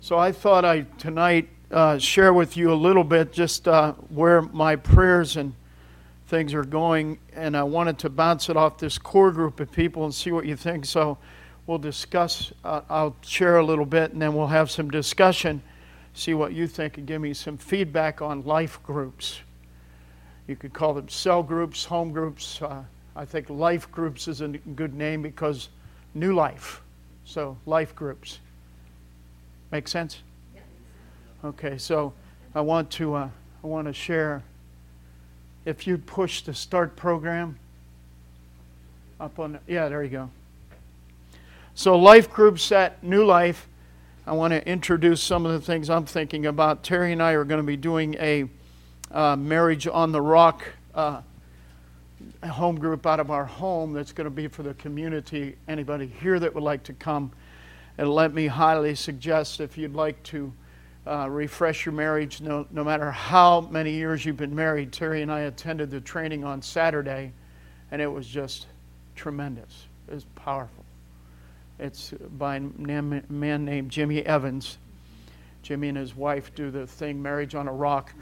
So I thought I'd tonight share with you a little bit just where my prayers and things are going, and I wanted to bounce it off this core group of people and see what you think. So we'll discuss, I'll share a little bit, and then we'll have some discussion, see what you think, and give me some feedback on life groups. You could call them cell groups, home groups. I think life groups is a good name because new life. So life groups. Make sense? Okay, so I want to share. If you'd push the start program up on, there you go. So life groups at New Life. I want to introduce some of the things I'm thinking about. Terry and I are going to be doing a Marriage on the Rock home group out of our home that's going to be for the community. Anybody here that would like to come? And let me highly suggest, if you'd like to refresh your marriage, no matter how many years you've been married. Terry and I attended the training on Saturday, and it was just tremendous. It was powerful. It's by a man named Jimmy Evans. Jimmy and his wife do the thing, Marriage on the Rock,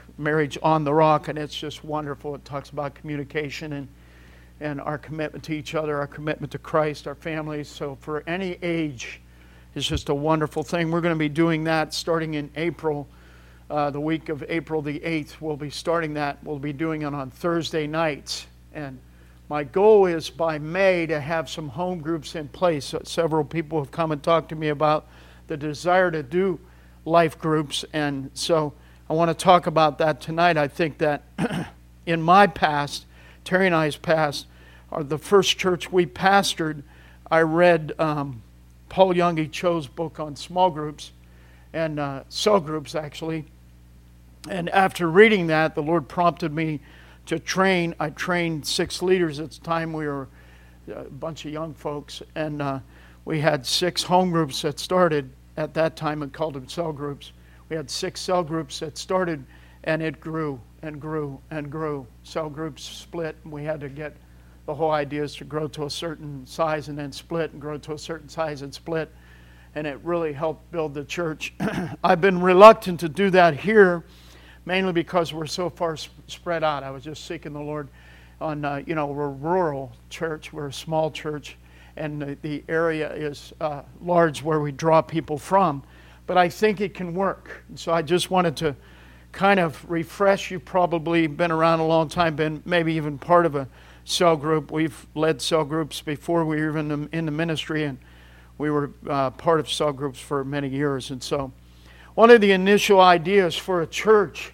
and it's just wonderful. It talks about communication and our commitment to each other, our commitment to Christ, our families. So for any age, it's just a wonderful thing. We're going to be doing that starting in April. The week of April the 8th, we'll be starting that. We'll be doing it on Thursday nights. And my goal is by May to have some home groups in place. Several people have come and talked to me about the desire to do life groups. And so I want to talk about that tonight. I think that in my past, Terry and I's past, or the first church we pastored, I read Paul Youngie Cho's book on small groups and cell groups, actually. And after reading that, the Lord prompted me to train. I trained 6 leaders at the time. We were a bunch of young folks, and we had 6 home groups that started at that time and called them cell groups. We had 6 cell groups that started, and it grew and grew and grew. Cell groups split, and we had to get. The whole idea is to grow to a certain size and then split, and grow to a certain size and split. And it really helped build the church. I've been reluctant to do that here, mainly because we're so far spread out. I was just seeking the Lord on, we're a rural church. We're a small church, and the area is large where we draw people from. But I think it can work. And so I just wanted to kind of refresh. You've probably been around a long time, been maybe even part of a cell group. We've led cell groups before we were even in the ministry, and we were part of cell groups for many years. And so one of the initial ideas for a church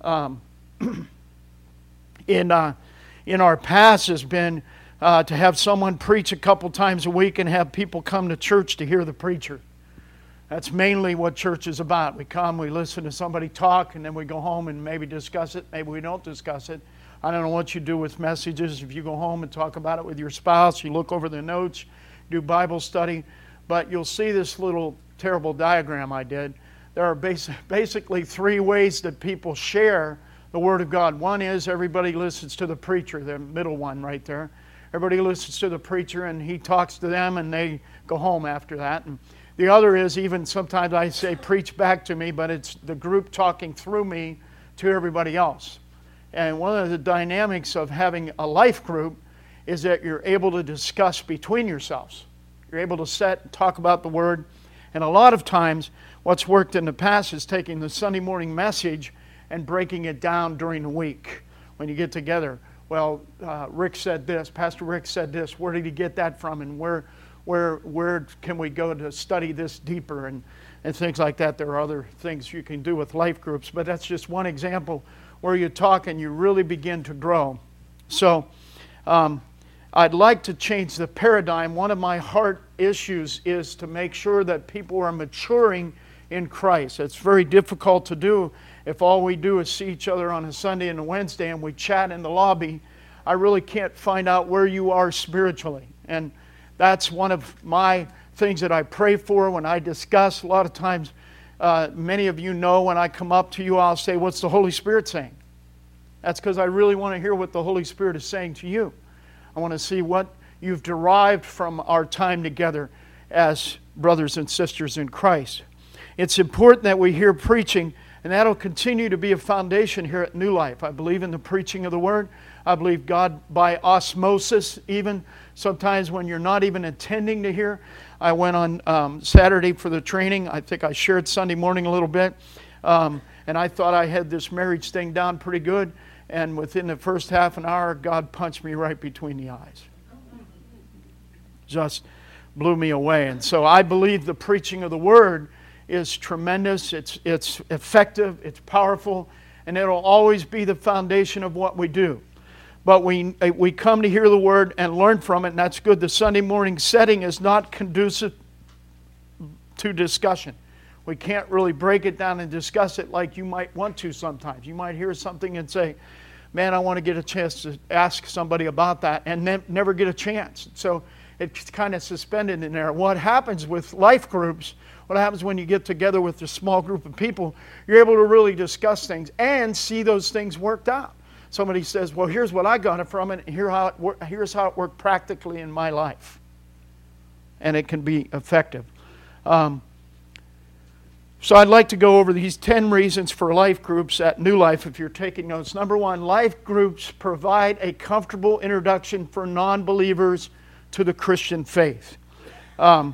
in our past has been to have someone preach a couple times a week and have people come to church to hear the preacher. That's mainly what church is about. We come, we listen to somebody talk, and then we go home and maybe discuss it. Maybe we don't discuss it. I don't know what you do with messages. If you go home and talk about it with your spouse, you look over the notes, do Bible study. But you'll see this little terrible diagram I did. There are basically 3 ways that people share the Word of God. One is everybody listens to the preacher, the middle one right there. Everybody listens to the preacher, and he talks to them, and they go home after that. And the other is, even sometimes I say, preach back to me, but it's the group talking through me to everybody else. And one of the dynamics of having a life group is that you're able to discuss between yourselves. You're able to sit and talk about the Word. And a lot of times, what's worked in the past is taking the Sunday morning message and breaking it down during the week when you get together. Well, Rick said this, Pastor Rick said this, where did he get that from, and where can we go to study this deeper, and things like that. There are other things you can do with life groups, but that's just one example where you talk and you really begin to grow. So I'd like to change the paradigm. One of my heart issues is to make sure that people are maturing in Christ. It's very difficult to do if all we do is see each other on a Sunday and a Wednesday and we chat in the lobby. I really can't find out where you are spiritually. And that's one of my things that I pray for when I discuss. A lot of times, many of you know when I come up to you, I'll say, what's the Holy Spirit saying? That's because I really want to hear what the Holy Spirit is saying to you. I want to see what you've derived from our time together as brothers and sisters in Christ. It's important that we hear preaching, and that'll continue to be a foundation here at New Life. I believe in the preaching of the Word. I believe God by osmosis, even sometimes when you're not even intending to hear. I went on Saturday for the training. I think I shared Sunday morning a little bit. And I thought I had this marriage thing down pretty good. And within the first half an hour, God punched me right between the eyes. Just blew me away. And so I believe the preaching of the Word is tremendous. It's effective. It's powerful. And it'll always be the foundation of what we do. But we come to hear the Word and learn from it, and that's good. The Sunday morning setting is not conducive to discussion. We can't really break it down and discuss it like you might want to sometimes. You might hear something and say, man, I want to get a chance to ask somebody about that, and never get a chance. So it's kind of suspended in there. What happens with life groups, what happens when you get together with a small group of people, you're able to really discuss things and see those things worked out. Somebody says, well, here's what I got it from, and here's how it worked practically in my life. And it can be effective. So I'd like to go over these 10 reasons for life groups at New Life if you're taking notes. Number one, life groups provide a comfortable introduction for non-believers to the Christian faith. I'm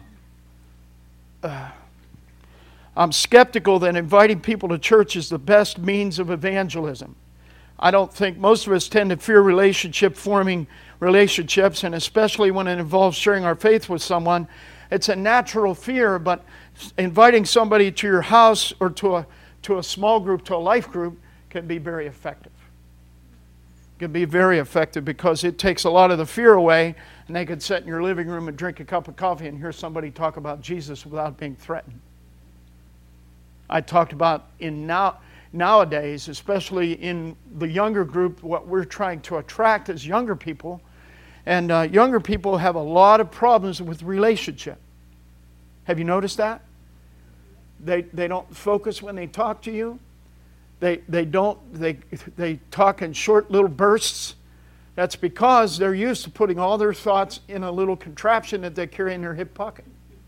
skeptical that inviting people to church is the best means of evangelism. I don't think most of us tend to fear forming relationships, and especially when it involves sharing our faith with someone. It's a natural fear, but inviting somebody to your house or to a small group, to a life group, can be very effective. It can be very effective because it takes a lot of the fear away, and they could sit in your living room and drink a cup of coffee and hear somebody talk about Jesus without being threatened. I talked about nowadays, especially in the younger group, what we're trying to attract is younger people. And younger people have a lot of problems with relationship. Have you noticed that? They don't focus when they talk to you. They talk in short little bursts. That's because they're used to putting all their thoughts in a little contraption that they carry in their hip pocket.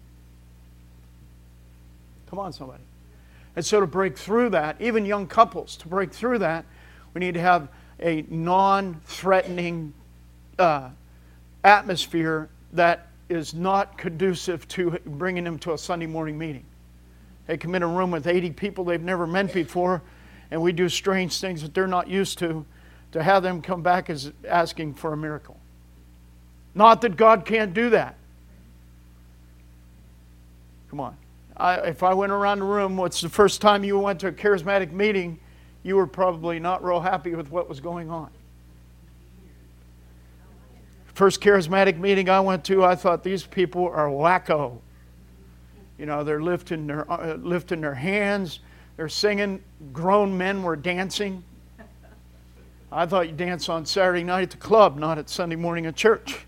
Come on, somebody. And so to break through that, even young couples, to break through that, we need to have a non-threatening atmosphere that is not conducive to bringing them to a Sunday morning meeting. They come in a room with 80 people they've never met before, and we do strange things that they're not used to have them come back as asking for a miracle. Not that God can't do that. Come on. If I went around the room, what's the first time you went to a charismatic meeting, you were probably not real happy with what was going on. First charismatic meeting I went to, I thought these people are wacko. You know, they're lifting their hands, they're singing. Grown men were dancing. I thought you dance on Saturday night at the club, not at Sunday morning at church.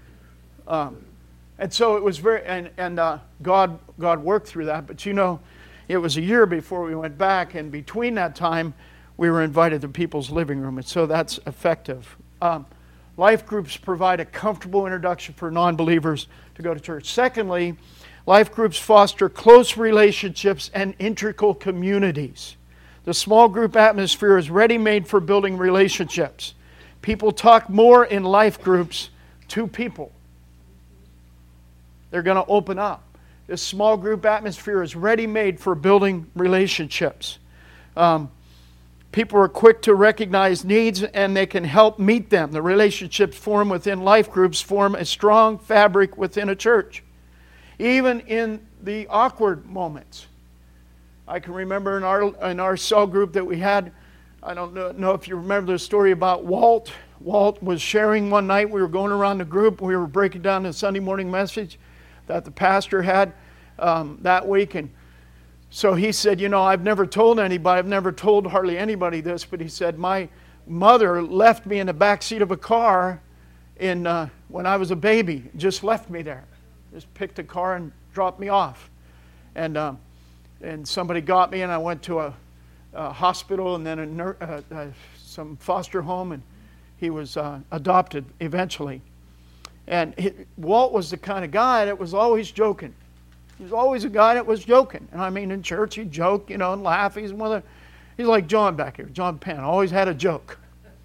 And so it was God worked through that. But you know, it was a year before we went back, and between that time, we were invited to people's living room, and so that's effective. Life groups provide a comfortable introduction for non-believers to go to church. Secondly, life groups foster close relationships and integral communities. The small group atmosphere is ready-made for building relationships. People talk more in life groups to people. They're going to open up. This small group atmosphere is ready-made for building relationships. People are quick to recognize needs, and they can help meet them. The relationships formed within life groups form a strong fabric within a church. Even in the awkward moments. I can remember in our cell group that we had, I don't know if you remember the story about Walt. Walt was sharing one night. We were going around the group. We were breaking down the Sunday morning message that the pastor had that week. And so he said, you know, I've never told anybody, I've never told hardly anybody this, but he said, my mother left me in the back seat of a car when I was a baby, just left me there. Just picked a car and dropped me off. And somebody got me, and I went to a hospital and then some foster home, and he was adopted eventually. And Walt was the kind of guy that was always joking. He's always a guy that was joking. And I mean, in church, he'd joke, and laugh. He's like John back here, John Penn, always had a joke.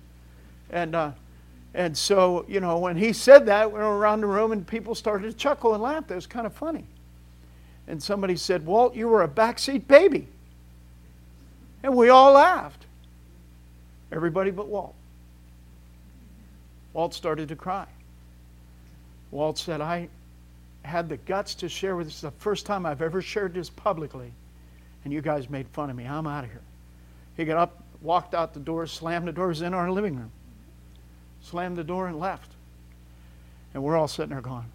And so, when he said that, we were around the room and people started to chuckle and laugh. It was kind of funny. And somebody said, "Walt, you were a backseat baby." And we all laughed. Everybody but Walt. Walt started to cry. Walt said, "I had the guts to share with this. This is the first time I've ever shared this publicly, and you guys made fun of me. I'm out of here." He got up, walked out the door, slammed the doors in our living room. Slammed the door and left. And we're all sitting there going,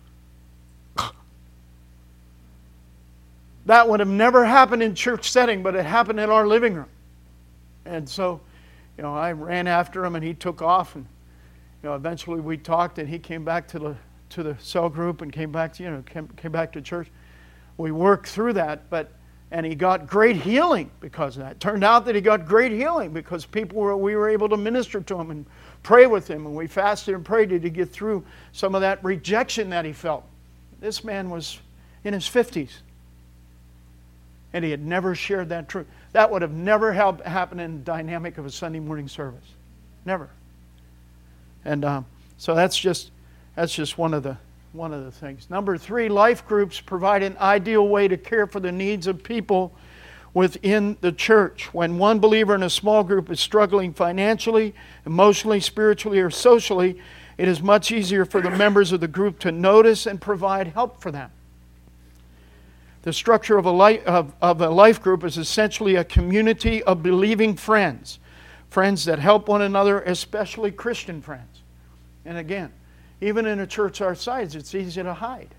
that would have never happened in church setting, but it happened in our living room. And so, I ran after him and he took off, and eventually we talked and he came back to the cell group and came back to church. We worked through that, and he got great healing because of that. It turned out that he got great healing because we were able to minister to him and pray with him, and we fasted and prayed to get through some of that rejection that he felt. This man was in his 50s, and he had never shared that truth. That would have never happened in the dynamic of a Sunday morning service. Never. And so that's just one of the things. Number 3, life groups provide an ideal way to care for the needs of people within the church. When one believer in a small group is struggling financially, emotionally, spiritually, or socially, it is much easier for the members of the group to notice and provide help for them. The structure of a life group is essentially a community of believing friends that help one another, especially Christian friends. And again, even in a church our size, it's easy to hide.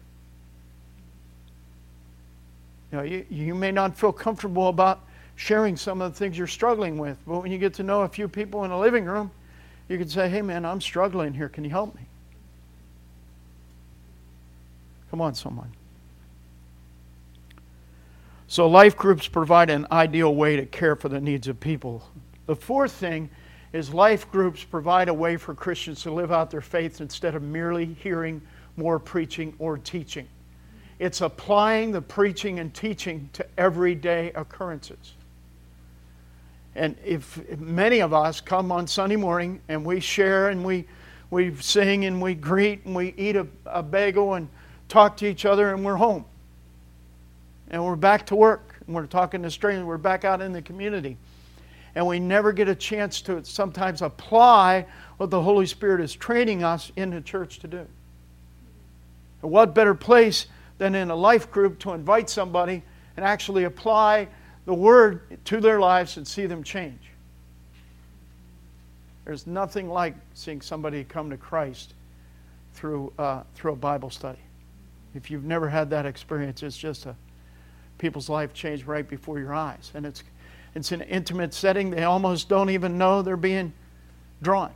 You may not feel comfortable about sharing some of the things you're struggling with, but when you get to know a few people in a living room, you can say, "Hey man, I'm struggling here. Can you help me?" Come on, someone. So life groups provide an ideal way to care for the needs of people. The 4th thing is life groups provide a way for Christians to live out their faith instead of merely hearing more preaching or teaching. It's applying the preaching and teaching to everyday occurrences. And if many of us come on Sunday morning and we share and we sing and we greet and we eat a bagel and talk to each other and we're home. And we're back to work and we're talking to strangers, we're back out in the community. And we never get a chance to sometimes apply what the Holy Spirit is training us in the church to do. And what better place than in a life group to invite somebody and actually apply the Word to their lives and see them change. There's nothing like seeing somebody come to Christ through a Bible study. If you've never had that experience, it's just people's life changed right before your eyes. And it's an intimate setting. They almost don't even know they're being drawn.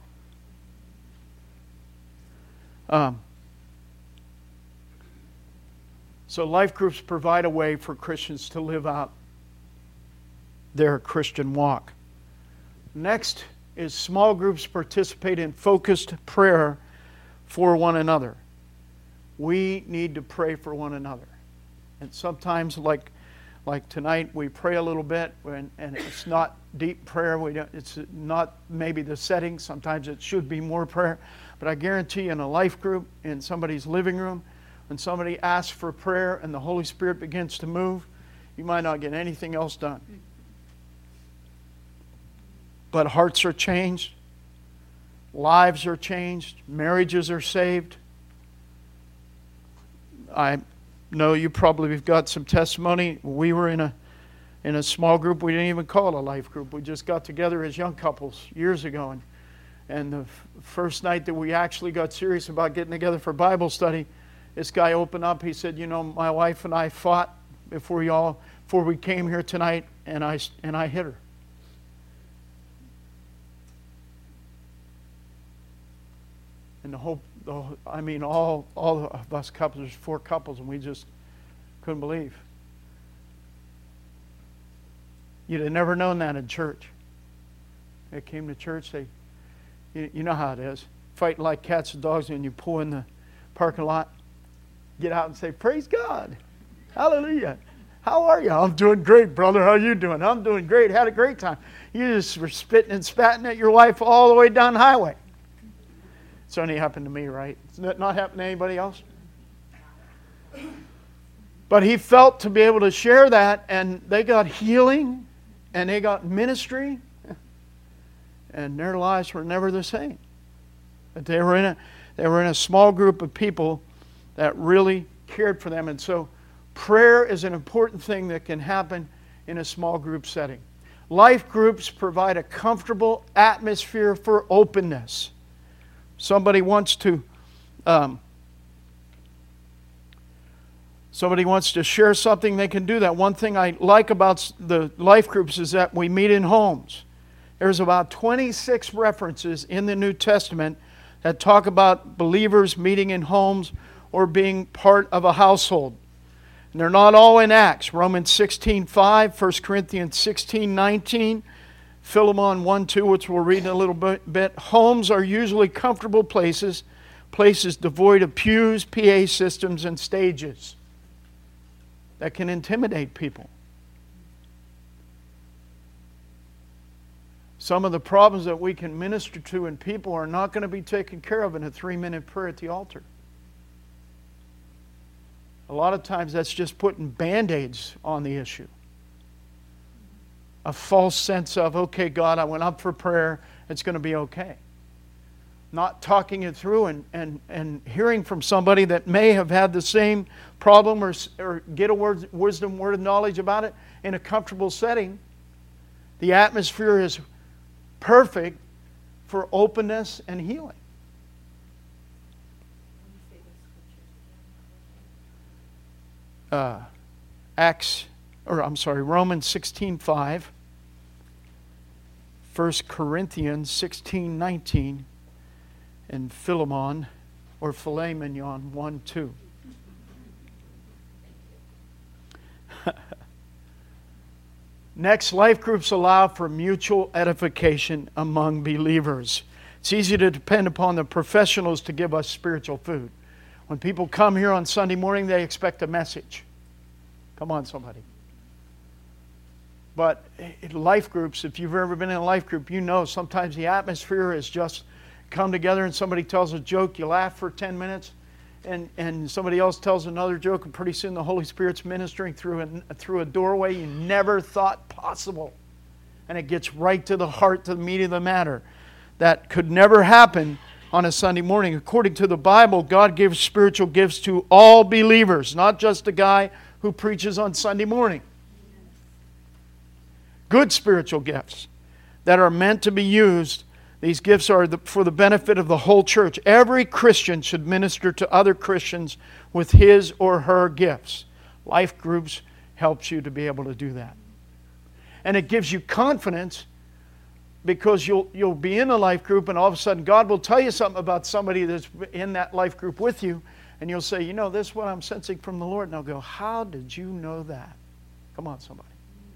So life groups provide a way for Christians to live out their Christian walk. Next is small groups participate in focused prayer for one another. We need to pray for one another. And sometimes, like tonight, we pray a little bit, and it's not deep prayer. It's not maybe the setting. Sometimes it should be more prayer. But I guarantee you, in a life group, in somebody's living room, when somebody asks for prayer and the Holy Spirit begins to move, you might not get anything else done. But hearts are changed, lives are changed, marriages are saved. I know you probably have got some testimony. We were in a small group. We didn't even call it a life group. We just got together as young couples years ago. And the first night that we actually got serious about getting together for Bible study, this guy opened up. He said, my wife and I fought before we came here tonight, and I hit her. And all of us couples, there's 4 couples, and we just couldn't believe. You'd have never known that in church. They came to church, you know how it is. Fighting like cats and dogs, and you pull in the parking lot, get out and say, "Praise God." Hallelujah. How are you? I'm doing great, brother. How you doing? I'm doing great. Had a great time. You just were spitting and spatting at your wife all the way down the highway. It's only happened to me, right? It's not happened to anybody else? But he felt to be able to share that, and they got healing, and they got ministry, and their lives were never the same. But they were in a small group of people that really cared for them. And so prayer is an important thing that can happen in a small group setting. Life groups provide a comfortable atmosphere for openness. Somebody wants to share something, they can do that. One thing I like about the life groups is that we meet in homes. There's about 26 references in the New Testament that talk about believers meeting in homes or being part of a household. And they're not all in Acts. Romans 16:5, 1 Corinthians 16:19, Philemon 1:2, which we'll read in a little bit. Homes are usually comfortable places devoid of pews, PA systems, and stages that can intimidate people. Some of the problems that we can minister to in people are not going to be taken care of in a 3-minute prayer at the altar. A lot of times that's just putting Band-Aids on the issue. A false sense of, okay, God, I went up for prayer, it's going to be okay. Not talking it through and hearing from somebody that may have had the same problem or get a word of knowledge about it in a comfortable setting. The atmosphere is perfect for openness and healing. Romans 16:5, 1 Corinthians 16:19, and Philemon 1:2. Next, life groups allow for mutual edification among believers. It's easy to depend upon the professionals to give us spiritual food. When people come here on Sunday morning, they expect a message. Come on, somebody. But in life groups, if you've ever been in a life group, you know sometimes the atmosphere is just come together and somebody tells a joke, you laugh for 10 minutes, and somebody else tells another joke, and pretty soon the Holy Spirit's ministering through a doorway you never thought possible. And it gets right to the heart, to the meat of the matter. That could never happen on a Sunday morning. According to the Bible, God gives spiritual gifts to all believers, not just a guy who preaches on Sunday morning. Good spiritual gifts that are meant to be used. These gifts are for the benefit of the whole church. Every Christian should minister to other Christians with his or her gifts. Life groups helps you to be able to do that. And it gives you confidence because you'll be in a life group and all of a sudden God will tell you something about somebody that's in that life group with you, and you'll say, you know, this is what I'm sensing from the Lord. And I'll go, how did you know that? Come on, somebody.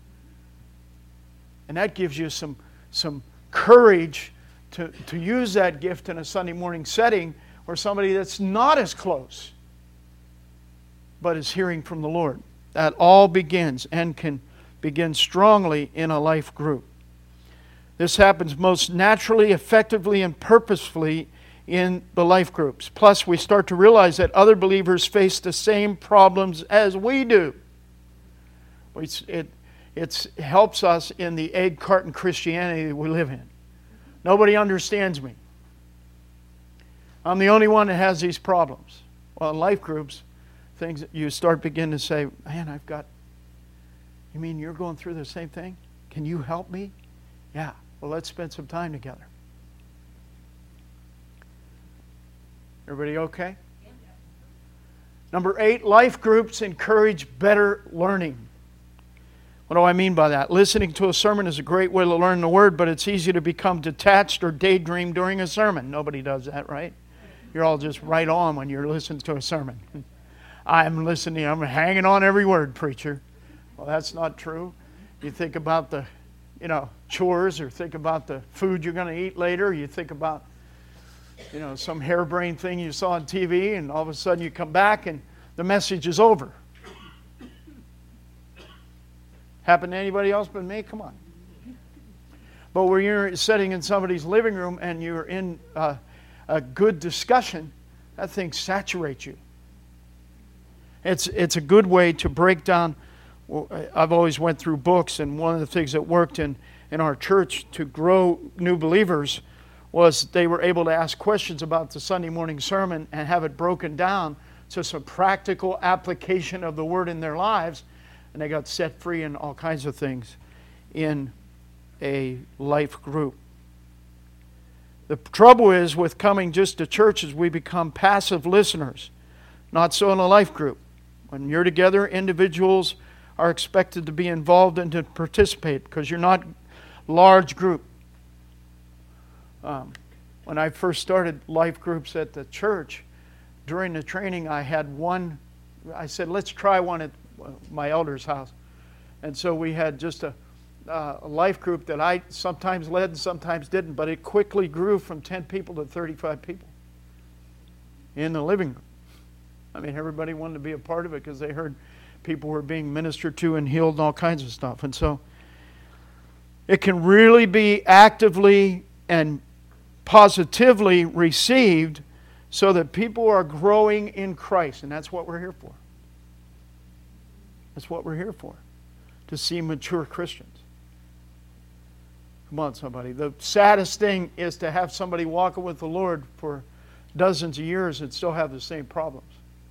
And that gives you some courage to use that gift in a Sunday morning setting where somebody that's not as close but is hearing from the Lord. That all begins and can begin strongly in a life group. This happens most naturally, effectively, and purposefully in the life groups. Plus, we start to realize that other believers face the same problems as we do. It helps us in the egg carton Christianity that we live in. Nobody understands me. I'm the only one that has these problems. Well, in life groups, things you start beginning to say, man, you mean you're going through the same thing? Can you help me? Yeah. Well, let's spend some time together. Everybody okay? Yeah. Number 8, life groups encourage better learning. What do I mean by that? Listening to a sermon is a great way to learn the Word, but it's easy to become detached or daydream during a sermon. Nobody does that, right? You're all just right on when you're listening to a sermon. I'm listening, I'm hanging on every word, preacher. Well, that's not true. You think about the, chores, or think about the food you're going to eat later. You think about, some harebrained thing you saw on TV, and all of a sudden you come back and the message is over. Happen to anybody else but me? Come on. But when you're sitting in somebody's living room and you're in a good discussion, that thing saturates you. It's a good way to break down. Well, I've always went through books, and one of the things that worked in our church to grow new believers was they were able to ask questions about the Sunday morning sermon and have it broken down to some practical application of the Word in their lives, and they got set free in all kinds of things in a life group. The trouble is with coming just to churches, we become passive listeners. Not so in a life group. When you're together, individuals are expected to be involved and to participate because you're not large group. When I first started life groups at the church, during the training I had one, I said, let's try one at my elder's house. And so we had just a life group that I sometimes led and sometimes didn't, but it quickly grew from 10 people to 35 people in the living room. I mean, everybody wanted to be a part of it because they heard people were being ministered to and healed and all kinds of stuff. And so it can really be actively and positively received so that people are growing in Christ. And that's what we're here for. That's what we're here for, to see mature Christians. Come on, somebody. The saddest thing is to have somebody walking with the Lord for dozens of years and still have the same problems.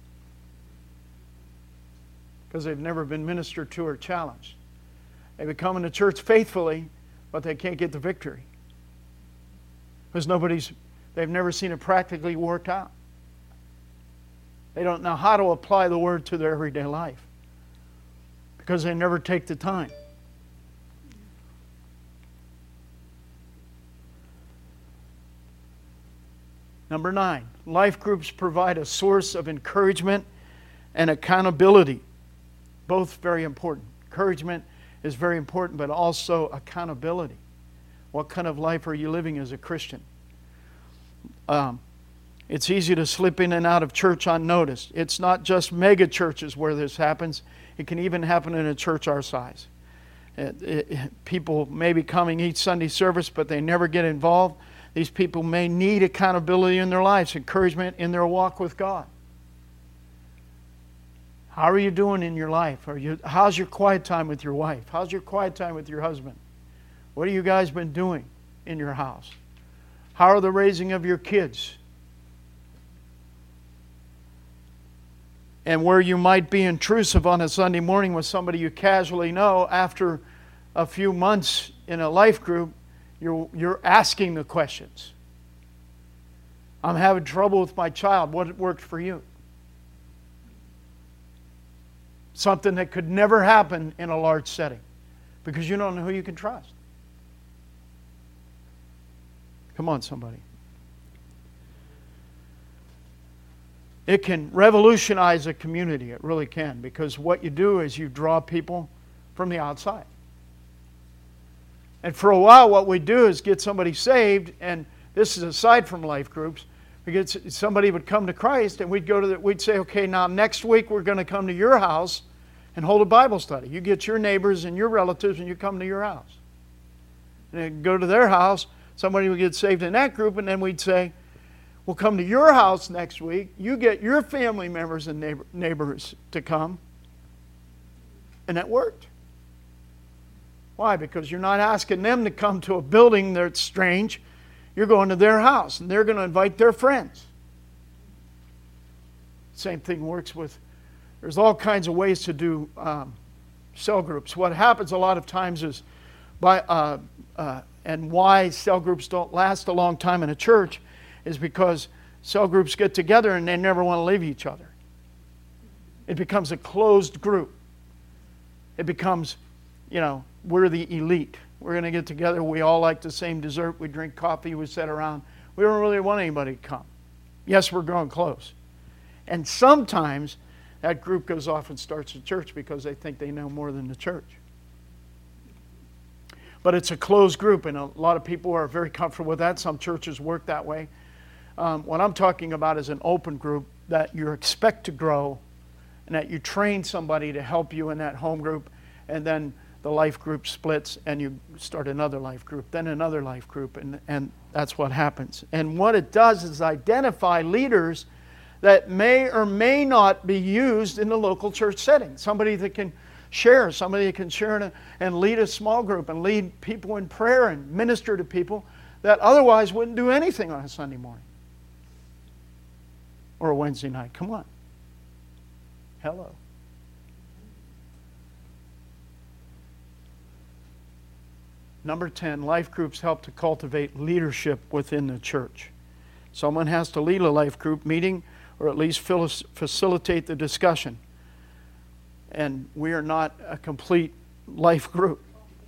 Because they've never been ministered to or challenged. They come into church faithfully, but they can't get the victory. Because they've never seen it practically worked out. They don't know how to apply the Word to their everyday life. Because they never take the time. Number 9, life groups provide a source of encouragement and accountability. Both very important. Encouragement is very important, but also accountability. What kind of life are you living as a Christian? It's easy to slip in and out of church unnoticed. It's not just mega churches where this happens. It can even happen in a church our size. People may be coming each Sunday service, but they never get involved. These people may need accountability in their lives, encouragement in their walk with God. How are you doing in your life? How's your quiet time with your wife? How's your quiet time with your husband? What have you guys been doing in your house? How are the raising of your kids? And where you might be intrusive on a Sunday morning with somebody you casually know, after a few months in a life group, you're asking the questions. I'm having trouble with my child. What worked for you? Something that could never happen in a large setting because you don't know who you can trust. Come on, somebody. It can revolutionize a community. It really can, because what you do is you draw people from the outside. And for a while, what we do is get somebody saved, and this is aside from life groups, because somebody would come to Christ, and we'd say, okay, now next week we're going to come to your house and hold a Bible study. You get your neighbors and your relatives, and you come to your house. And then go to their house, somebody would get saved in that group, and then we'd say, we'll come to your house next week. You get your family members and neighbors to come. And that worked. Why? Because you're not asking them to come to a building that's strange. You're going to their house, and they're going to invite their friends. Same thing works with, there's all kinds of ways to do cell groups. What happens a lot of times is, and why cell groups don't last a long time in a church, is because cell groups get together and they never want to leave each other. It becomes a closed group. It becomes, we're the elite. We're going to get together. We all like the same dessert. We drink coffee. We sit around. We don't really want anybody to come. Yes, we're growing close. And sometimes that group goes off and starts a church because they think they know more than the church. But it's a closed group, and a lot of people are very comfortable with that. Some churches work that way. What I'm talking about is an open group that you expect to grow, and that you train somebody to help you in that home group, and then the life group splits and you start another life group, then another life group, and that's what happens. And what it does is identify leaders that may or may not be used in the local church setting. Somebody that can share, somebody that can share and lead a small group and lead people in prayer and minister to people that otherwise wouldn't do anything on a Sunday morning or a Wednesday night. Come on. Hello. Number 10, life groups help to cultivate leadership within the church. Someone has to lead a life group meeting or at least facilitate the discussion. And we are not a complete life group.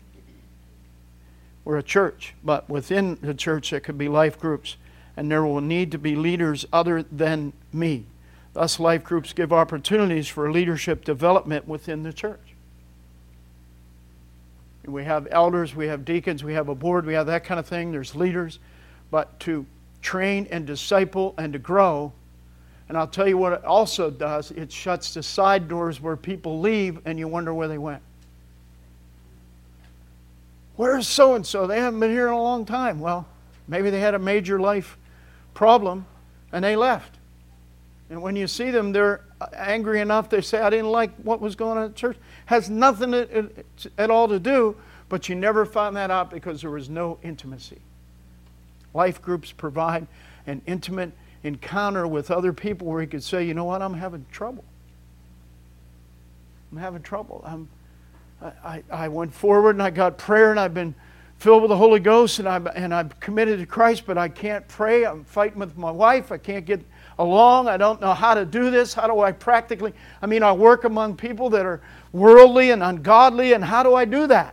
We're a church, but within the church there could be life groups, and there will need to be leaders other than me. Thus, life groups give opportunities for leadership development within the church. We have elders, we have deacons, we have a board, we have that kind of thing. There's leaders. But to train and disciple and to grow, and I'll tell you what it also does, it shuts the side doors where people leave and you wonder where they went. Where's so-and-so? They haven't been here in a long time. Well, maybe they had a major life problem and they left. And when you see them, they're angry enough, they say, I didn't like what was going on at church. Has nothing at all to do, but you never found that out because there was no intimacy. Life groups provide an intimate encounter with other people where you could say, you know what, I'm having trouble. I'm having trouble. I went forward and I got prayer and I've been filled with the Holy Ghost and I'm committed to Christ, but I can't pray. I'm fighting with my wife. I can't get along. I don't know how to do this. How do I practically? I work among people that are worldly and ungodly, and how do I do that?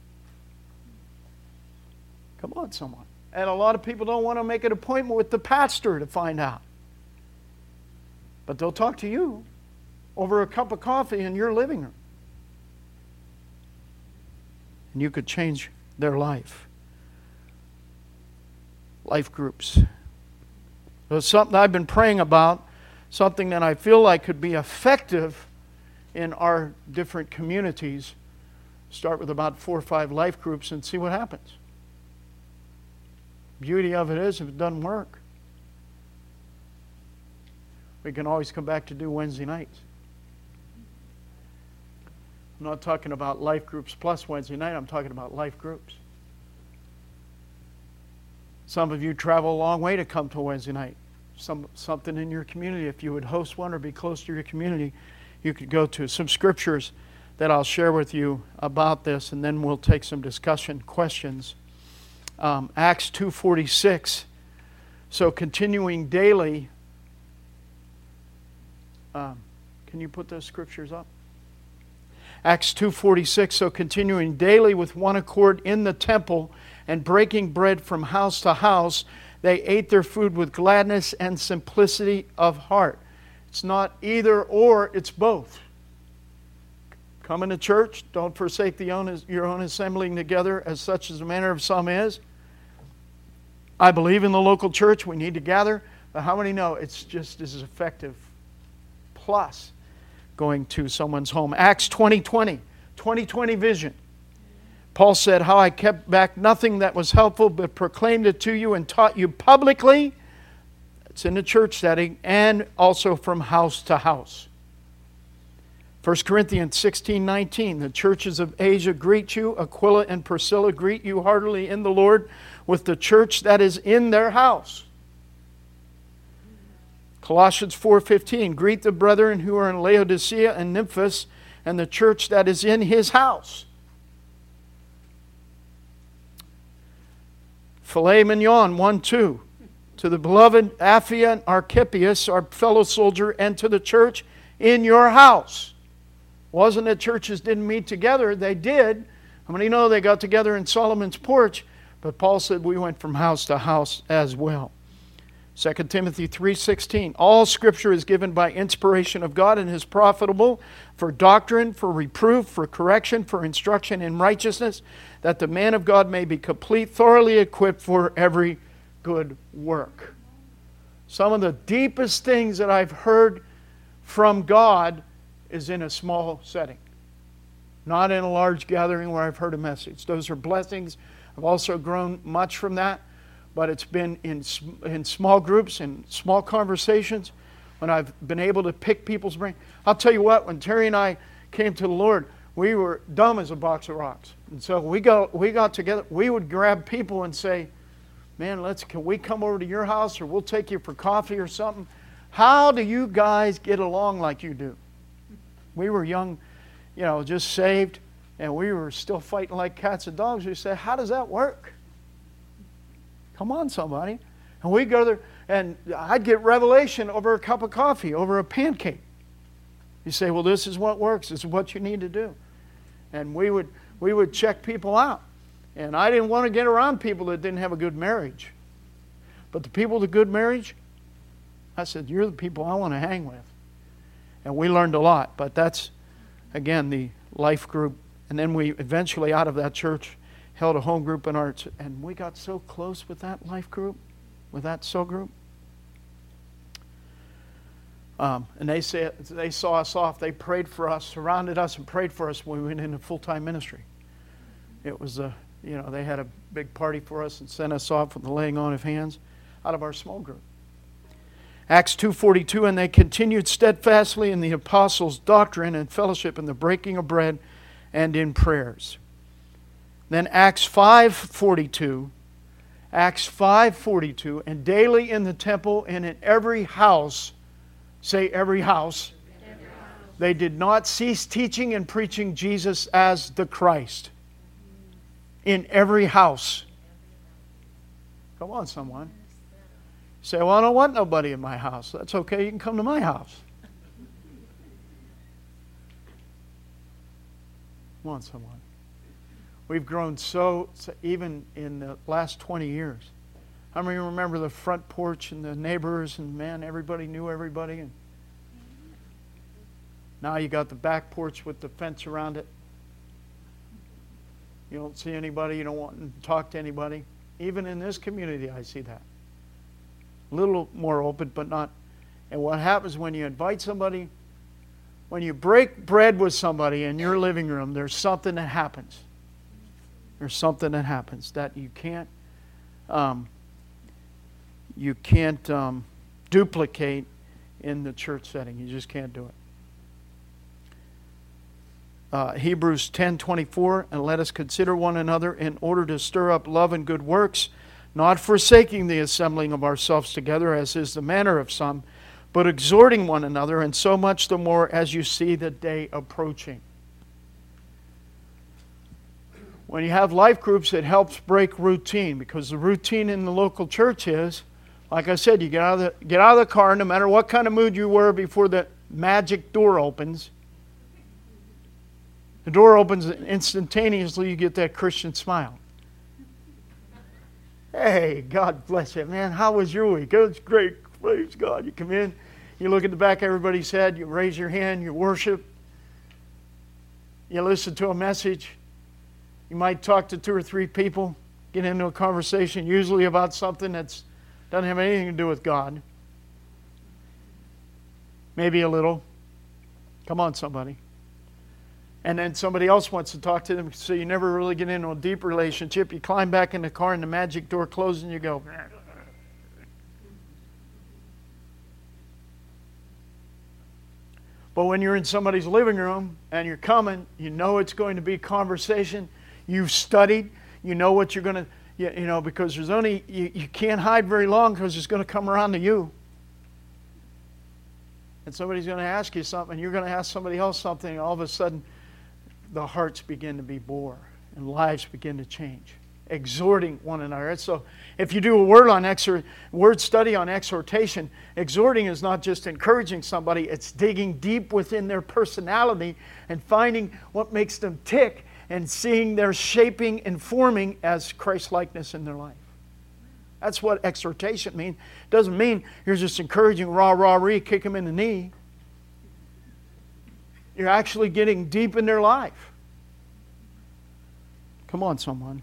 Come on, someone. And a lot of people don't want to make an appointment with the pastor to find out. But they'll talk to you over a cup of coffee in your living room. And you could change their life. Life groups. It was something I've been praying about, something that I feel like could be effective in our different communities. Start with about 4 or 5 life groups and see what happens. Beauty of it is, if it doesn't work, we can always come back to do Wednesday nights. I'm not talking about life groups plus Wednesday night, I'm talking about life groups. Some of you travel a long way to come to a Wednesday night. Something in your community, if you would host one or be close to your community, you could go to some scriptures that I'll share with you about this, and then we'll take some discussion questions. Acts 2:46. So continuing daily. Can you put those scriptures up? Acts 2:46. So continuing daily with one accord in the temple and breaking bread from house to house, they ate their food with gladness and simplicity of heart. It's not either or, it's both. Come into church, don't forsake your own assembling together, as such as the manner of some is. I believe in the local church, we need to gather, but how many know it's just as effective? Plus, going to someone's home. Acts 2020 vision. Paul said, how I kept back nothing that was helpful, but proclaimed it to you and taught you publicly. It's in the church setting, and also from house to house. 1 Corinthians 16:19, the churches of Asia greet you. Aquila and Priscilla greet you heartily in the Lord with the church that is in their house. Colossians 4:15, greet the brethren who are in Laodicea and Nymphas and the church that is in his house. Filet mignon 1:2, to the beloved Apphia and Archippus, our fellow soldier, and to the church in your house. Wasn't that churches didn't meet together? They did. How many know they got together in Solomon's porch? But Paul said we went from house to house as well. 2 Timothy 3:16, all Scripture is given by inspiration of God and is profitable for doctrine, for reproof, for correction, for instruction in righteousness, that the man of God may be complete, thoroughly equipped for every good work. Some of the deepest things that I've heard from God is in a small setting. not in a large gathering where I've heard a message. Those are blessings. I've also grown much from that, but it's been in small groups and small conversations when I've been able to pick people's brain. I'll tell you what, when Terry and I came to the Lord, we were dumb as a box of rocks. And so we got together. We would grab people and say, man, can we come over to your house, or we'll take you for coffee or something? How do you guys get along like you do? We were young, just saved, and we were still fighting like cats and dogs. We said, how does that work? Come on, somebody. And we go there, and I'd get revelation over a cup of coffee, over a pancake. You say, well, this is what works. This is what you need to do. And we would check people out. And I didn't want to get around people that didn't have a good marriage. But the people with a good marriage, I said, you're the people I want to hang with. And we learned a lot. But that's, again, the life group. And then we eventually, out of that church, held a home group in arts. And we got so close with that life group, with that soul group. And they saw us off. They prayed for us, surrounded us, and prayed for us when we went into full-time ministry. It was they had a big party for us and sent us off with the laying on of hands out of our small group. Acts 2:42, and they continued steadfastly in the apostles' doctrine and fellowship, in the breaking of bread and in prayers. Then Acts 5:42, and daily in the temple and in every house, say every house, they did not cease teaching and preaching Jesus as the Christ. In every house. Come on, someone. You say, well, I don't want nobody in my house. That's okay. You can come to my house. Come on, someone. We've grown so even in the last 20 years. How many remember the front porch and the neighbors, and man, everybody knew everybody? And now you got the back porch with the fence around it. You don't see anybody. You don't want to talk to anybody. Even in this community, I see that. A little more open, but not. And what happens when you invite somebody, when you break bread with somebody in your living room, there's something that happens. There's something that happens that you can't duplicate in the church setting. You just can't do it. Hebrews 10:24, and let us consider one another in order to stir up love and good works, not forsaking the assembling of ourselves together, as is the manner of some, but exhorting one another, and so much the more as you see the day approaching. When you have life groups, it helps break routine, because the routine in the local church is, like I said, you get out of the car, no matter what kind of mood you were before the magic door opens. The door opens and instantaneously you get that Christian smile. Hey, God bless you, man. How was your week? It was great. Praise God. You come in, you look at the back of everybody's head, you raise your hand, you worship, you listen to a message. You might talk to 2 or 3 people, get into a conversation, usually about something that doesn't have anything to do with God. Maybe a little. Come on, somebody. And then somebody else wants to talk to them, so you never really get into a deep relationship. You climb back in the car and the magic door closes and you go. But when you're in somebody's living room and you're coming, you know it's going to be conversation. You've studied. You know what you're going to, because there's only, you can't hide very long because it's going to come around to you. And somebody's going to ask you something, and you're going to ask somebody else something, and all of a sudden, the hearts begin to be bore and lives begin to change. Exhorting one another. So if you do a word study on exhortation, exhorting is not just encouraging somebody, it's digging deep within their personality and finding what makes them tick and seeing their shaping and forming as Christ-likeness in their life. That's what exhortation means. It doesn't mean you're just encouraging rah-rah-ree, kick them in the knee. You're actually getting deep in their life. Come on, someone.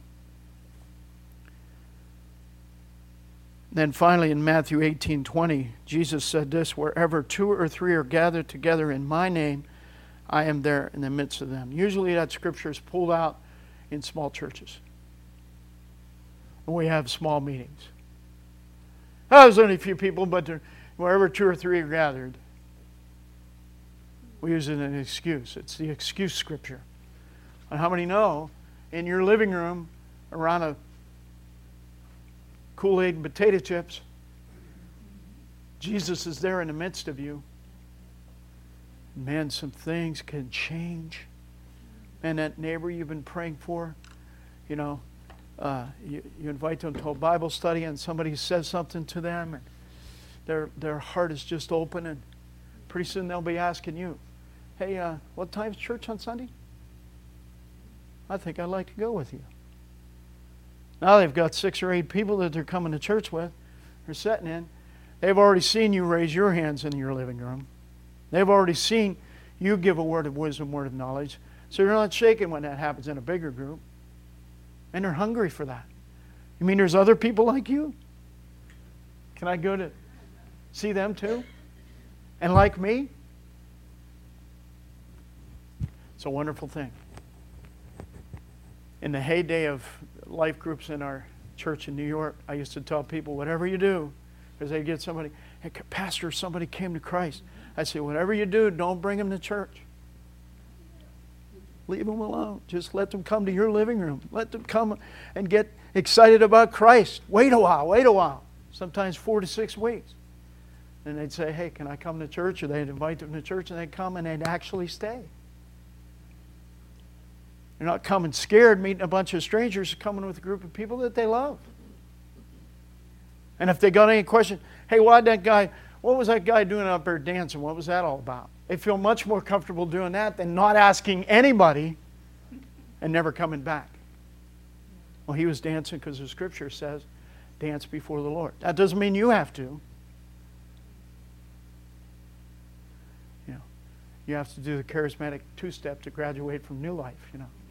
Then finally in Matthew 18:20, Jesus said this, wherever 2 or 3 are gathered together in my name, I am there in the midst of them. Usually that scripture is pulled out in small churches. And we have small meetings. There's only a few people, but wherever 2 or 3 are gathered, we use it as an excuse. It's the excuse scripture. And how many know in your living room around a Kool-Aid and potato chips, Jesus is there in the midst of you. Man, some things can change. And that neighbor you've been praying for, you invite them to a Bible study and somebody says something to them and their heart is just open, and pretty soon they'll be asking you, hey, what time's church on Sunday? I think I'd like to go with you. Now they've got 6 or 8 people that they're coming to church with. They're sitting in. They've already seen you raise your hands in your living room. They've already seen you give a word of wisdom, word of knowledge. So you're not shaken when that happens in a bigger group. And they're hungry for that. You mean there's other people like you? Can I go to see them too? And like me? It's a wonderful thing. In the heyday of life groups in our church in New York, I used to tell people, whatever you do, because they'd get somebody, hey, Pastor, somebody came to Christ. I'd say, whatever you do, don't bring them to church. Leave them alone. Just let them come to your living room. Let them come and get excited about Christ. Wait a while. Sometimes 4 to 6 weeks. And they'd say, hey, can I come to church? Or they'd invite them to church, and they'd come and they'd actually stay. They're not coming scared, meeting a bunch of strangers, coming with a group of people that they love. And if they got any question, hey, what was that guy doing up there dancing? What was that all about? They feel much more comfortable doing that than not asking anybody and never coming back. Well, he was dancing because the scripture says, dance before the Lord. That doesn't mean you have to. You have to do the charismatic 2-step to graduate from New Life,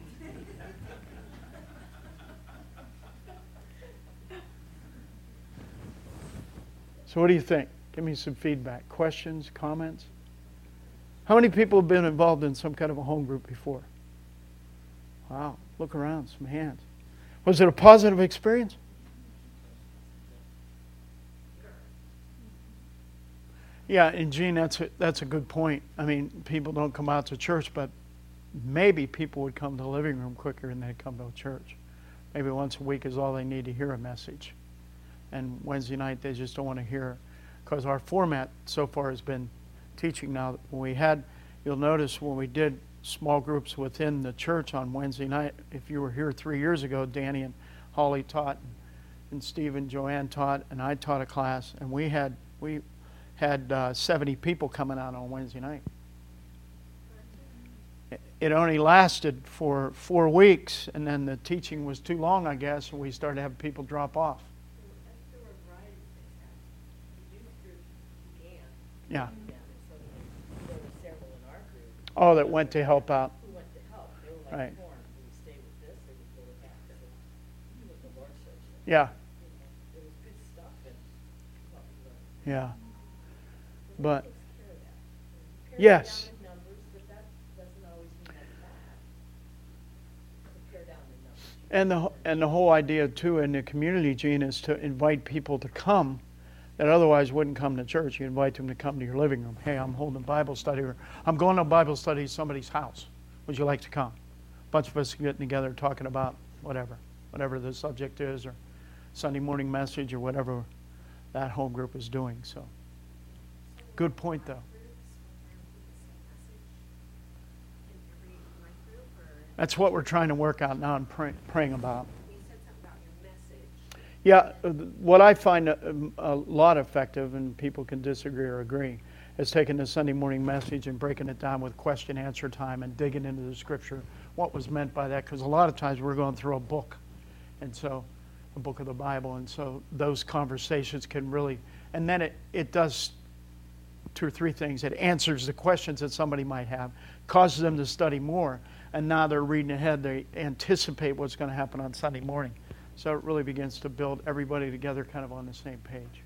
So what do you think? Give me some feedback. Questions, comments? How many people have been involved in some kind of a home group before? Wow, look around, some hands. Was it a positive experience? Yeah, and Gene, that's a good point. I mean, people don't come out to church, but maybe people would come to the living room quicker than they'd come to a church. Maybe once a week is all they need to hear a message. And Wednesday night, they just don't want to hear, because our format so far has been teaching. Now, you'll notice when we did small groups within the church on Wednesday night, if you were here 3 years ago, Danny and Holly taught, and Steve and Joanne taught, and I taught a class, and we had 70 people coming out on Wednesday night. It only lasted for 4 weeks, and then the teaching was too long, I guess, and we started having people drop off. Yeah. Oh, that went to help out. Right. Yeah. Yeah. But yes. And the whole idea too in the community, Gene, is to invite people to come that otherwise wouldn't come to church. You invite them to come to your living room. Hey, I'm holding a Bible study, or I'm going to a Bible study at somebody's house. Would you like to come? A bunch of us getting together talking about whatever the subject is, or Sunday morning message, or whatever that home group is doing. So, good point though. That's what we're trying to work out now and praying about. Yeah, what I find a lot effective, and people can disagree or agree, is taking the Sunday morning message and breaking it down with question-answer time and digging into the Scripture, what was meant by that. Because a lot of times we're going through a book, and so a book of the Bible, and so those conversations can really, and then it does 2 or 3 things. It answers the questions that somebody might have, causes them to study more, and now they're reading ahead. They anticipate what's going to happen on Sunday morning. So it really begins to build everybody together kind of on the same page.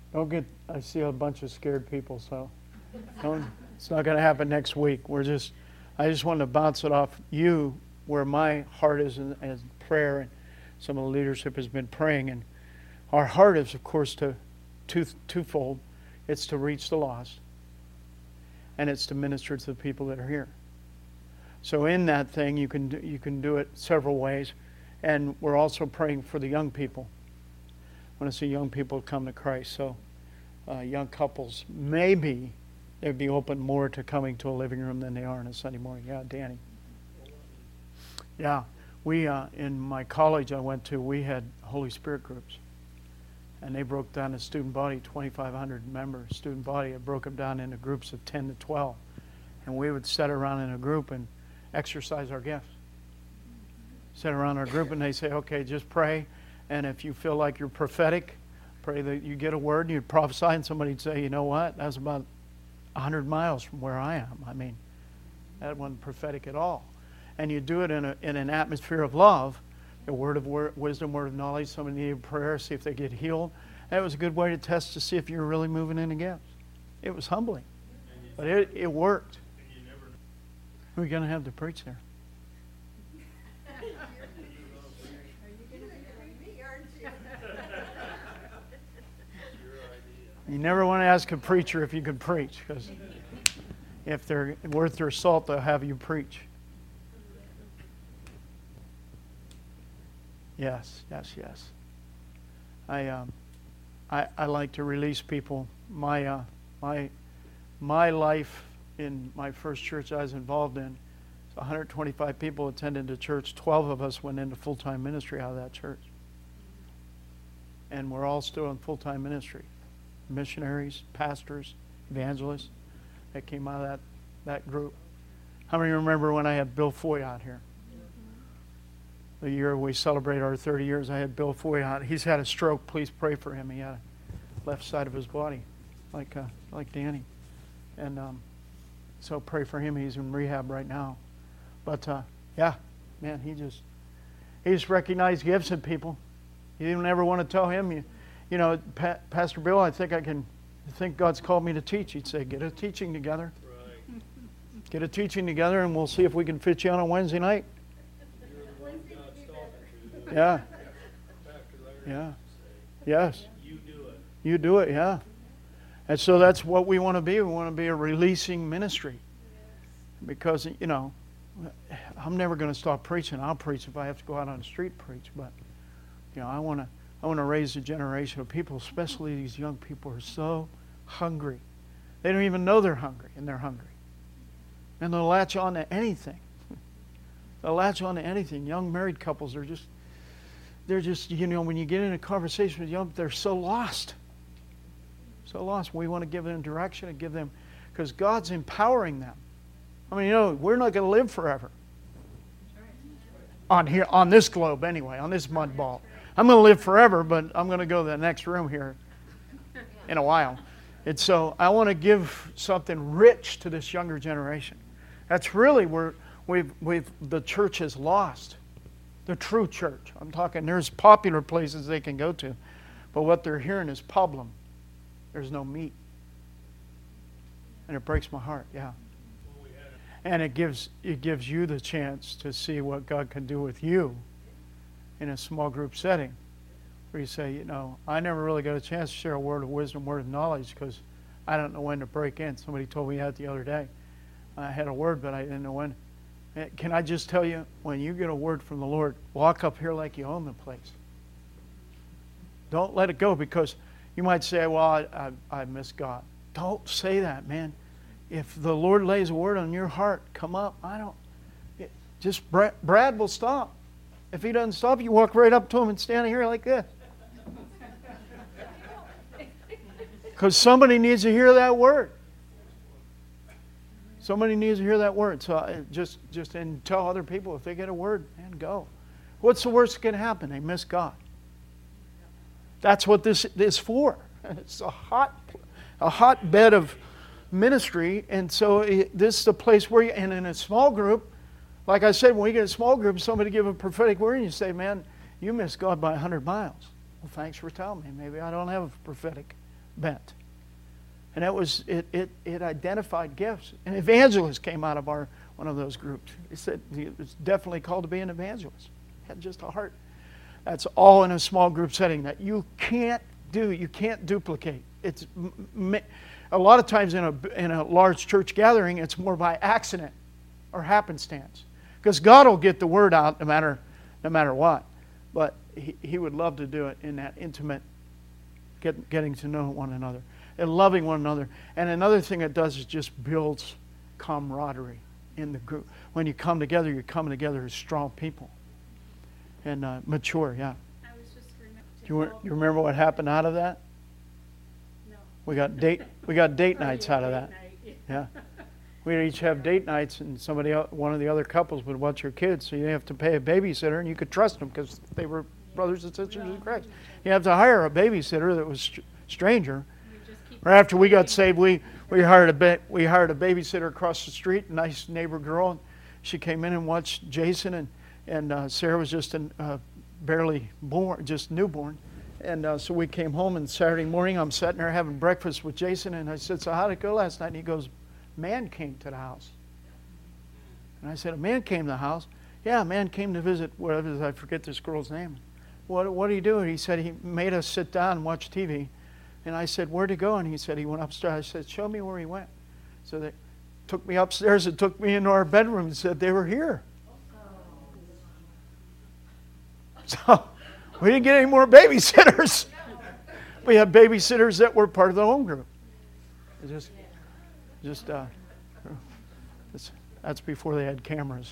I see a bunch of scared people, so it's not going to happen next week. We're just I just wanted to bounce it off you where my heart is in prayer, and some of the leadership has been praying. And our heart is, of course, twofold. It's to reach the lost, and it's to minister to the people that are here. So in that thing, you can do it several ways. And we're also praying for the young people. I want to see young people come to Christ. So young couples, maybe they'd be open more to coming to a living room than they are on a Sunday morning. Yeah, Danny. Yeah, we in my college I went to, we had Holy Spirit groups. And they broke down the student body, 2,500 member student body. It broke them down into groups of 10 to 12. And we would sit around in a group and exercise our gifts. Sit around our group and they say, okay, just pray. And if you feel like you're prophetic, pray that you get a word and you'd prophesy, and somebody'd say, you know what, that's about 100 miles from where I am. I mean, that wasn't prophetic at all. And you do it in an atmosphere of love, a word of wisdom, word of knowledge. Somebody needed prayer, see if they get healed. That was a good way to test to see if you're really moving in the gifts. It was humbling, but it worked. Who are you going to have to preach there? You never want to ask a preacher if you can preach, because if they're worth their salt, they'll have you preach. Yes. I like to release people. My life in my first church I was involved in, 125 people attended the church. 12 of us went into full-time ministry out of that church. And we're all still in full-time ministry. Missionaries, pastors, evangelists that came out of that group. How many remember when I had Bill Foy out here? The year we celebrated our 30 years, I had Bill Foy out. He's had a stroke. Please pray for him. He had a left side of his body, like Danny. And so pray for him. He's in rehab right now. But yeah, man, he just recognized gifts in people. You didn't ever want to tell him, you know, Pastor Bill, I think God's called me to teach. He'd say, get a teaching together. Right. Get a teaching together, and we'll see if we can fit you on a Wednesday night. Yeah. Yeah. Yes. You do it, yeah. And so that's what we want to be. We want to be a releasing ministry. Because, you know, I'm never going to stop preaching. I'll preach if I have to go out on the street and preach. But, you know, I want to raise a generation of people, especially these young people who are so hungry. They don't even know they're hungry, and they're hungry. And they'll latch on to anything. They'll latch on to anything. Young married couples are they're just, you know, when you get in a conversation with young, they're so lost. So lost. We want to give them direction and give them, because God's empowering them. I mean, you know, we're not going to live forever. On this globe anyway, on this mud ball. I'm going to live forever, but I'm going to go to the next room here in a while. And so I want to give something rich to this younger generation. That's really where the church has lost. The true church. I'm talking, there's popular places they can go to, but what they're hearing is problem. There's no meat. And it breaks my heart, yeah. And it gives you the chance to see what God can do with you in a small group setting, where you say, you know, I never really got a chance to share a word of wisdom, word of knowledge, because I don't know when to break in. Somebody told me that the other day. I had a word, but I didn't know when. Can I just tell you, when you get a word from the Lord, walk up here like you own the place. Don't let it go, because you might say, well, I miss God. Don't say that, man. If the Lord lays a word on your heart, come up. Brad will stop. If he doesn't stop, you walk right up to him and stand here like this. Because somebody needs to hear that word. Somebody needs to hear that word. So just and tell other people, if they get a word, man, go. What's the worst that can happen? They miss God. That's what this is for. It's a hotbed of ministry, and so this is the place where and in a small group, like I said, when we get a small group, somebody give a prophetic word, and you say, man, you miss God by 100 miles. Well, thanks for telling me. Maybe I don't have a prophetic bent. And it identified gifts. And evangelists came out of one of those groups. He said he was definitely called to be an evangelist. He had just a heart. That's all in a small group setting that you can't do. You can't duplicate. It's a lot of times in a large church gathering, it's more by accident or happenstance, because God will get the word out no matter what. But He would love to do it in that intimate, getting to know one another and loving one another. And another thing it does is just builds camaraderie in the group. When you come together, you're coming together as strong people and mature. Yeah. I was just You remember what happened out of that? No. We got date nights out of that. Yeah. We'd each have date nights, and one of the other couples would watch your kids. So you have to pay a babysitter, and you could trust them because they were brothers and sisters in Christ. You have to hire a babysitter that was stranger. Right after we got saved, we hired a babysitter across the street, a nice neighbor girl. She came in and watched Jason, and Sarah was just barely born, just newborn. And so we came home, and Saturday morning I'm sitting there having breakfast with Jason, and I said, "So how did it go last night?" And he goes, "Man came to the house." And I said, "A man came to the house?" "Yeah, a man came to visit," whatever, I forget this girl's name. What did he do? He said he made us sit down and watch TV. And I said, "Where'd he go?" And he said he went upstairs. I said, "Show me where he went." So they took me upstairs and took me into our bedroom and said they were here. So we didn't get any more babysitters. We had babysitters that were part of the home group. That's before they had cameras.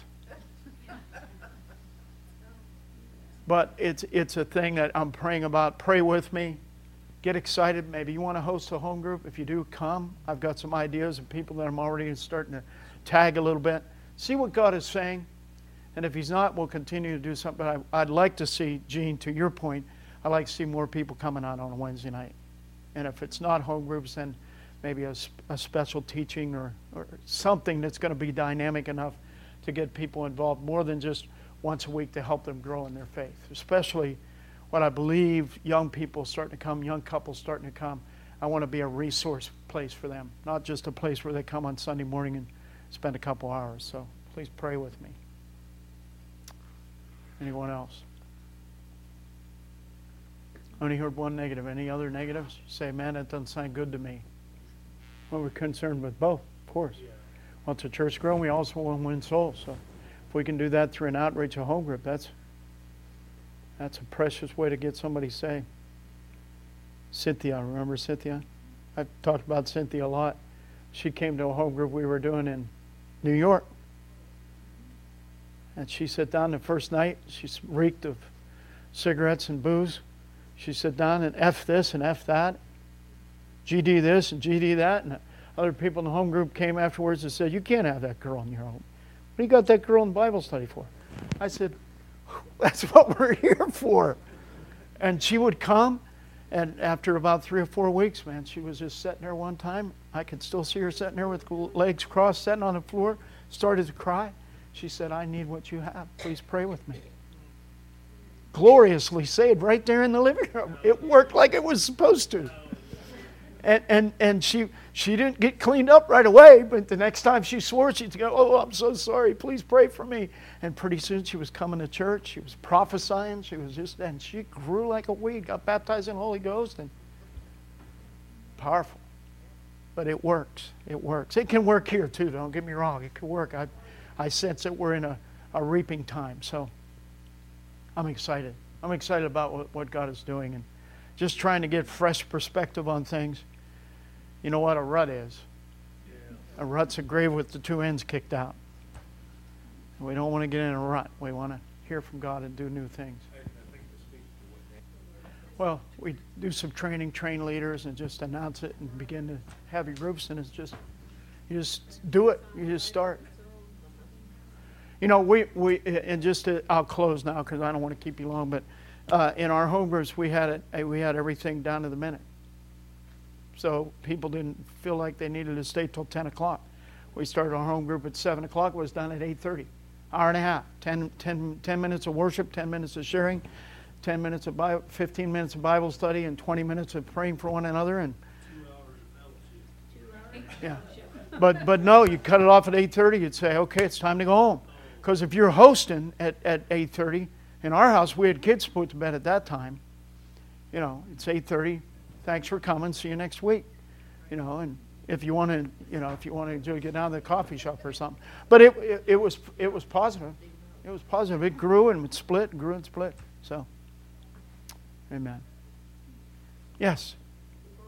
But it's a thing that I'm praying about. Pray with me. Get excited. Maybe you want to host a home group. If you do, come. I've got some ideas of people that I'm already starting to tag a little bit. See what God is saying. And if He's not, we'll continue to do something. But I'd like to see, Gene, to your point, I'd like to see more people coming out on a Wednesday night. And if it's not home groups, then maybe a special teaching or something that's going to be dynamic enough to get people involved more than just once a week to help them grow in their faith. Especially what I believe, young people starting to come, young couples starting to come. I want to be a resource place for them, not just a place where they come on Sunday morning and spend a couple hours. So please pray with me. Anyone else? I only heard one negative. Any other negatives? Say, "Man, that doesn't sound good to me." Well, we're concerned with both, of course. Once a church grows, we also want to win souls. So if we can do that through an outreach, a home group, that's a precious way to get somebody saved. Cynthia, remember Cynthia? I've talked about Cynthia a lot. She came to a home group we were doing in New York. And she sat down the first night. She reeked of cigarettes and booze. She sat down and F this and F that. GD this and GD that. And other people in the home group came afterwards and said, "You can't have that girl in your home. What do you got that girl in Bible study for?" I said, "That's what we're here for." And she would come, and after about 3 or 4 weeks, man, she was just sitting there one time. I could still see her sitting there with legs crossed, sitting on the floor, started to cry. She said, "I need what you have. Please pray with me." Gloriously saved right there in the living room. It worked like it was supposed to. And she didn't get cleaned up right away, but the next time she swore, she'd go, "Oh, I'm so sorry. Please pray for me." And pretty soon she was coming to church. She was prophesying. And she grew like a weed, got baptized in the Holy Ghost. And powerful. But it works. It works. It can work here too, don't get me wrong. It can work. I sense that we're in a reaping time. So I'm excited. I'm excited about what God is doing and just trying to get fresh perspective on things. You know what a rut is? A rut's a grave with the two ends kicked out. We don't want to get in a rut. We want to hear from God and do new things. Well, we do some training, train leaders, and just announce it and begin to have your groups, and it's just, you just do it. You just start. You know, I'll close now because I don't want to keep you long, but in our home groups, we had everything down to the minute. So people didn't feel like they needed to stay till 10 o'clock. We started our home group at 7 o'clock. It was done at 8:30. Hour and a half. 10 minutes of worship, 10 minutes of sharing, 10 minutes of 15 minutes of Bible study, and 20 minutes of praying for one another. And 2 hours of fellowship. Yeah. But no, you cut it off at 8:30. You'd say, okay, it's time to go home. Because if you're hosting at 8:30, in our house we had kids put to bed at that time. You know, it's 8:30. Thanks for coming. See you next week. You know, and if you want to, get down to the coffee shop or something. But it was positive. It was positive. It grew and it split, and grew and split. So, amen. Yes.